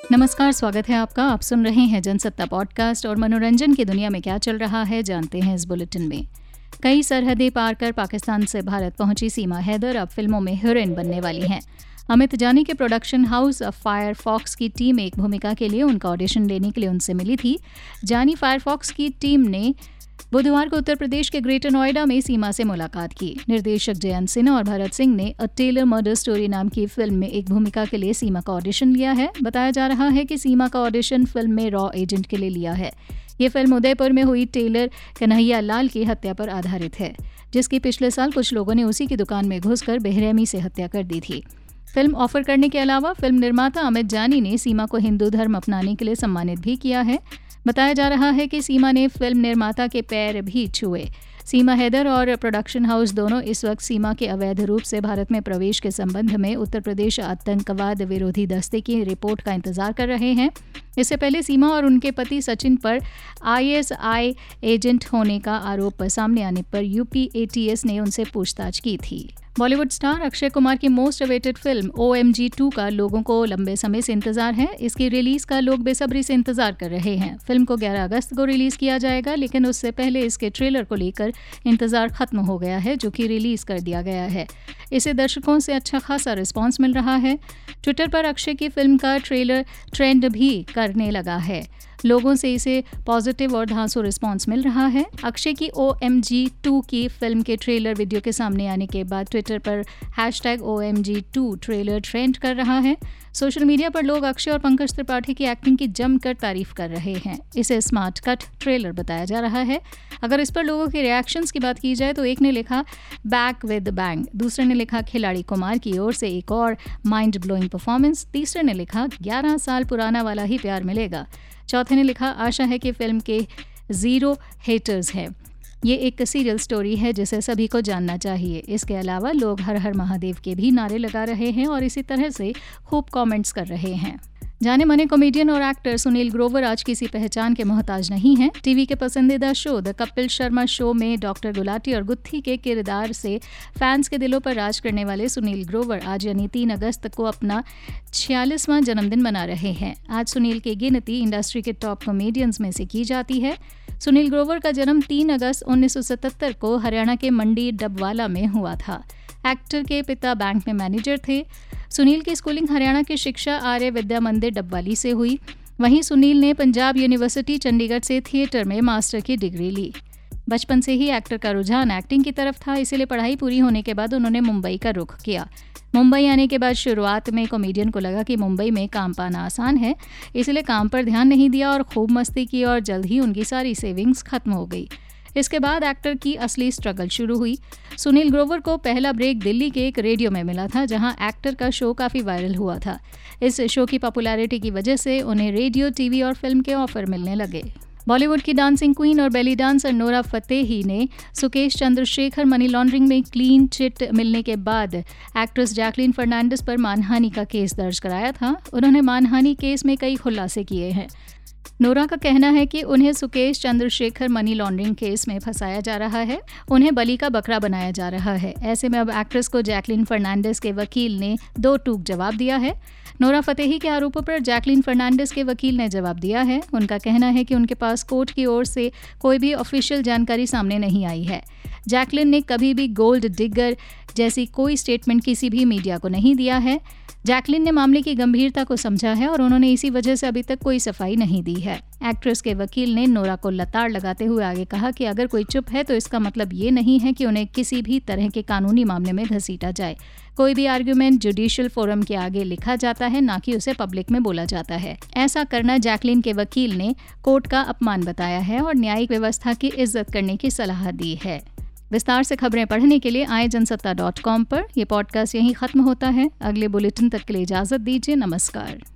नमस्कार, स्वागत है आपका। आप सुन रहे हैं जनसत्ता पॉडकास्ट और मनोरंजन की दुनिया में क्या चल रहा है जानते हैं इस बुलेटिन में। कई सरहदें पार कर पाकिस्तान से भारत पहुंची सीमा हैदर अब फिल्मों में हीरोइन बनने वाली हैं। अमित जानी के प्रोडक्शन हाउस फायरफॉक्स की टीम एक भूमिका के लिए उनका ऑडिशन लेने के लिए उनसे मिली थी। जानी फायरफॉक्स की टीम ने बुधवार को उत्तर प्रदेश के ग्रेटर नोएडा में सीमा से मुलाकात की। निर्देशक जयंत सिन्हा और भरत सिंह ने अ टेलर मर्डर स्टोरी नाम की फिल्म में एक भूमिका के लिए सीमा का ऑडिशन लिया है। बताया जा रहा है कि सीमा का ऑडिशन फिल्म में रॉ एजेंट के लिए लिया है। ये फिल्म उदयपुर में हुई टेलर कन्हैया लाल की हत्या पर आधारित है, जिसकी पिछले साल कुछ लोगों ने उसी की दुकान में घुसकर बेरहमी से हत्या कर दी थी। फिल्म ऑफर करने के अलावा फिल्म निर्माता अमित जानी ने सीमा को हिंदू धर्म अपनाने के लिए सम्मानित भी किया है। बताया जा रहा है कि सीमा ने फिल्म निर्माता के पैर भी छुए। सीमा हैदर और प्रोडक्शन हाउस दोनों इस वक्त सीमा के अवैध रूप से भारत में प्रवेश के संबंध में उत्तर प्रदेश आतंकवाद विरोधी दस्ते की रिपोर्ट का इंतजार कर रहे हैं। इससे पहले सीमा और उनके पति सचिन पर ISI एजेंट होने का आरोप सामने आने पर यूपी ATS ने उनसे पूछताछ की थी। बॉलीवुड स्टार अक्षय कुमार की मोस्ट अवेटेड फिल्म OMG 2 का लोगों को लंबे समय से इंतजार है। इसकी रिलीज का लोग बेसब्री से इंतजार कर रहे हैं। फिल्म को 11 अगस्त को रिलीज किया जाएगा, लेकिन उससे पहले इसके ट्रेलर को लेकर इंतजार खत्म हो गया है, जो कि रिलीज कर दिया गया है। इसे दर्शकों से अच्छा खासा रिस्पांस मिल रहा है। ट्विटर पर अक्षय की फिल्म का ट्रेलर ट्रेंड भी करने लगा है। लोगों से इसे पॉजिटिव और धांसू रिस्पांस मिल रहा है। अक्षय की OMG 2 की फिल्म के ट्रेलर वीडियो के सामने आने के बाद ट्विटर पर #OMG2 ट्रेलर ट्रेंड कर रहा है। सोशल मीडिया पर लोग अक्षय और पंकज त्रिपाठी की एक्टिंग की जमकर तारीफ कर रहे हैं। इसे स्मार्ट कट ट्रेलर बताया जा रहा है। अगर इस पर लोगों के रिएक्शंस की बात की जाए तो एक ने लिखा बैक विद बैंग, दूसरे ने लिखा खिलाड़ी कुमार की ओर से एक और माइंड ब्लोइंग परफॉर्मेंस, तीसरे ने लिखा 11 साल पुराना वाला ही प्यार मिलेगा, चौथे ने लिखा आशा है कि फिल्म के 0 हेटर्स हैं। ये एक सीरियल स्टोरी है जिसे सभी को जानना चाहिए। इसके अलावा लोग हर हर महादेव के भी नारे लगा रहे हैं और इसी तरह से खूब कमेंट्स कर रहे हैं। जाने माने कॉमेडियन और एक्टर सुनील ग्रोवर आज किसी पहचान के मोहताज नहीं हैं। टीवी के पसंदीदा show the Kapil Sharma show में डॉक्टर गुलाटी और गुत्थी के किरदार से फैंस के दिलों पर राज करने वाले सुनील ग्रोवर आज यानी 3 अगस्त को अपना 46वां जन्मदिन मना रहे हैं। आज सुनील की गिनती इंडस्ट्री के टॉप कॉमेडियंस में से की जाती है। सुनील ग्रोवर का जन्म 3 अगस्त 1977 को हरियाणा के मंडी डबवाला में हुआ था। एक्टर के पिता बैंक में मैनेजर थे। सुनील की स्कूलिंग हरियाणा की शिक्षा आर्य विद्या मंदिर डबवाली से हुई। वहीं सुनील ने पंजाब यूनिवर्सिटी चंडीगढ़ से थिएटर में मास्टर की डिग्री ली। बचपन से ही एक्टर का रुझान एक्टिंग की तरफ था, इसीलिए पढ़ाई पूरी होने के बाद उन्होंने मुंबई का रुख किया। मुंबई आने के बाद शुरुआत में कॉमेडियन को लगा कि मुंबई में काम पाना आसान है, इसलिए काम पर ध्यान नहीं दिया और खूब मस्ती की और जल्द ही उनकी सारी सेविंग्स खत्म हो गई। इसके बाद एक्टर की असली स्ट्रगल शुरू हुई। सुनील ग्रोवर को पहला ब्रेक दिल्ली के एक रेडियो में मिला था, जहां एक्टर का शो काफ़ी वायरल हुआ था। इस शो की पॉपुलैरिटी की वजह से उन्हें रेडियो, टीवी और फिल्म के ऑफर मिलने लगे। बॉलीवुड की डांसिंग क्वीन और बेली डांसर नोरा फतेही ने सुकेश चंद्रशेखर मनी लॉन्ड्रिंग में क्लीन चिट मिलने के बाद एक्ट्रेस जैकलीन फर्नांडिस पर मानहानि का केस दर्ज कराया था। उन्होंने मानहानि केस में कई खुलासे किए हैं। नोरा का कहना है कि उन्हें Sukesh Chandrashekhar money laundering case में फंसाया जा रहा है, उन्हें बलि का बकरा बनाया जा रहा है। ऐसे में अब एक्ट्रेस को जैकलीन फर्नांडिस के वकील ने 2 टूक जवाब दिया है। नोरा फतेही के आरोपों पर जैकलीन फर्नांडिस के वकील ने जवाब दिया है। उनका कहना है कि उनके पास कोर्ट की ओर से कोई भी ऑफिशियल जानकारी सामने नहीं आई है। जैकलीन ने कभी भी गोल्ड डिगर जैसी कोई स्टेटमेंट किसी भी मीडिया को नहीं दिया है। जैकलीन ने मामले की गंभीरता को समझा है और उन्होंने इसी वजह से अभी तक कोई सफाई नहीं दी है। एक्ट्रेस के वकील ने नोरा को लताड़ लगाते हुए आगे कहा कि अगर कोई चुप है तो इसका मतलब ये नहीं है कि उन्हें किसी भी तरह के कानूनी मामले में घसीटा जाए। कोई भी आर्ग्यूमेंट जुडिशियल फोरम के आगे लिखा जाता है, ना कि उसे पब्लिक में बोला जाता है। ऐसा करना जैकलीन के वकील ने कोर्ट का अपमान बताया है और न्यायिक व्यवस्था की इज्जत करने की सलाह दी है। विस्तार से खबरें पढ़ने के लिए आए जनसत्ता.com पर। यह पॉडकास्ट यहीं खत्म होता है। अगले बुलेटिन तक के लिए इजाजत दीजिए। नमस्कार।